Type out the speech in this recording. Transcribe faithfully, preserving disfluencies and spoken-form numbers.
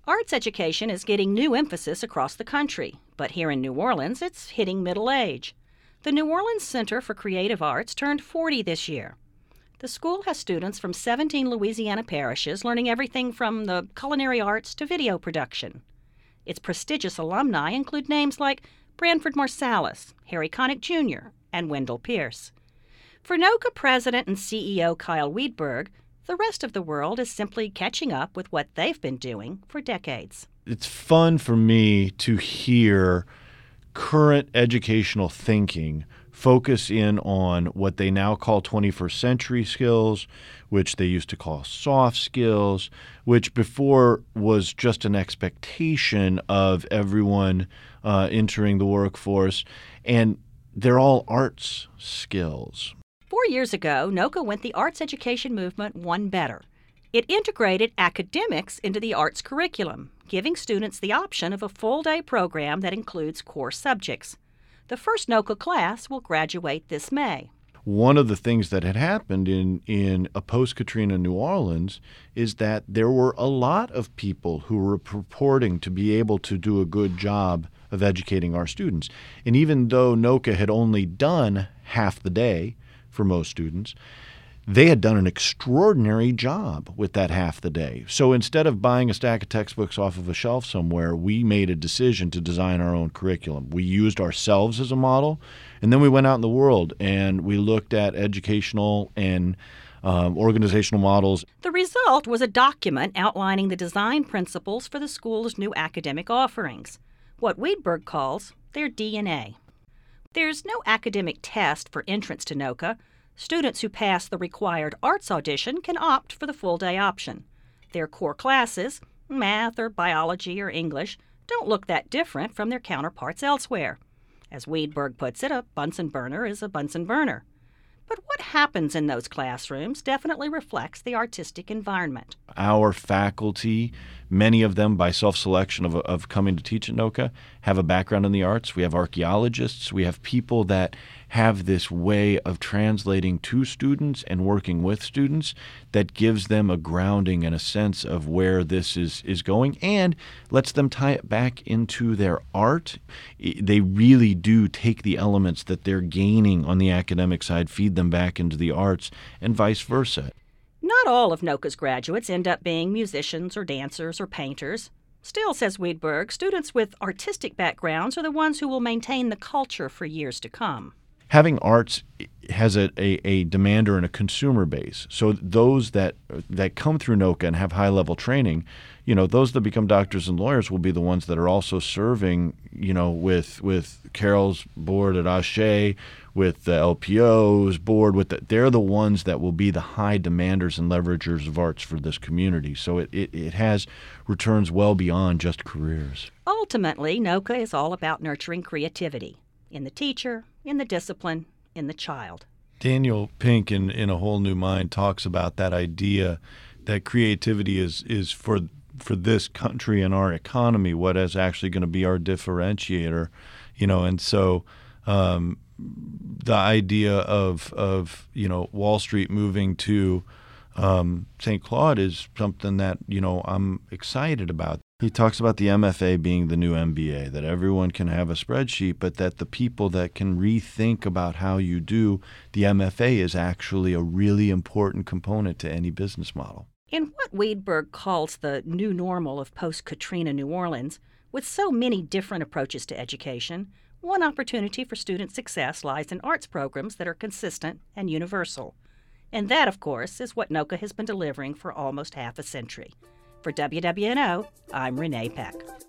Arts education is getting new emphasis across the country, but here in New Orleans, it's hitting middle age. The New Orleans Center for Creative Arts turned forty this year. The school has students from seventeen Louisiana parishes learning everything from the culinary arts to video production. Its prestigious alumni include names like Branford Marsalis, Harry Connick Junior, and Wendell Pierce. For NOCCA President and C E O Kyle Wiedberg, the rest of the world is simply catching up with what they've been doing for decades. It's fun for me to hear current educational thinking focus in on what they now call twenty-first century skills, which they used to call soft skills, which before was just an expectation of everyone uh, entering the workforce. And they're all arts skills. Four years ago, NOCCA went the arts education movement one better. It integrated academics into the arts curriculum, giving students the option of a full-day program that includes core subjects. The first NOCCA class will graduate this May. One of the things that had happened in, in a post-Katrina New Orleans is that there were a lot of people who were purporting to be able to do a good job of educating our students. And even though NOCCA had only done half the day for most students, they had done an extraordinary job with that half the day. So instead of buying a stack of textbooks off of a shelf somewhere, we made a decision to design our own curriculum. We used ourselves as a model, and then we went out in the world and we looked at educational and um, organizational models. The result was a document outlining the design principles for the school's new academic offerings, what Wiedberg calls their D N A. There's no academic test for entrance to NOCCA. Students who pass the required arts audition can opt for the full-day option. Their core classes, math or biology or English, don't look that different from their counterparts elsewhere. As Wiedberg puts it, a Bunsen burner is a Bunsen burner. But what happens in those classrooms definitely reflects the artistic environment. Our faculty, many of them by self-selection of, of coming to teach at NOCCA, have a background in the arts. We have archaeologists. We have people that have this way of translating to students and working with students that gives them a grounding and a sense of where this is, is going and lets them tie it back into their art. They really do take the elements that they're gaining on the academic side, feed them back into the arts, and vice versa. Not all of NOCCA's graduates end up being musicians or dancers or painters. Still, says Wiedberg, students with artistic backgrounds are the ones who will maintain the culture for years to come. Having arts has a, a, a demander and a consumer base. So those that that come through NOCCA and have high-level training, you know, those that become doctors and lawyers will be the ones that are also serving, you know, with with Carol's board at Ashe, with the L P O's board. With the, they're the ones that will be the high demanders and leveragers of arts for this community. So it, it, it has returns well beyond just careers. Ultimately, NOCCA is all about nurturing creativity in the teacher, in the discipline, in the child. Daniel Pink in, in A Whole New Mind talks about that idea that creativity is, is for for this country and our economy what is actually going to be our differentiator, you know, and so um, the idea of of you know Wall Street moving to um, Saint Claude is something that you know I'm excited about. He talks about the M F A being the new M B A, that everyone can have a spreadsheet, but that the people that can rethink about how you do the M F A is actually a really important component to any business model. In what Wiedberg calls the new normal of post-Katrina New Orleans, with so many different approaches to education, one opportunity for student success lies in arts programs that are consistent and universal. And that, of course, is what NOCCA has been delivering for almost half a century. For W W N O, I'm Renee Peck.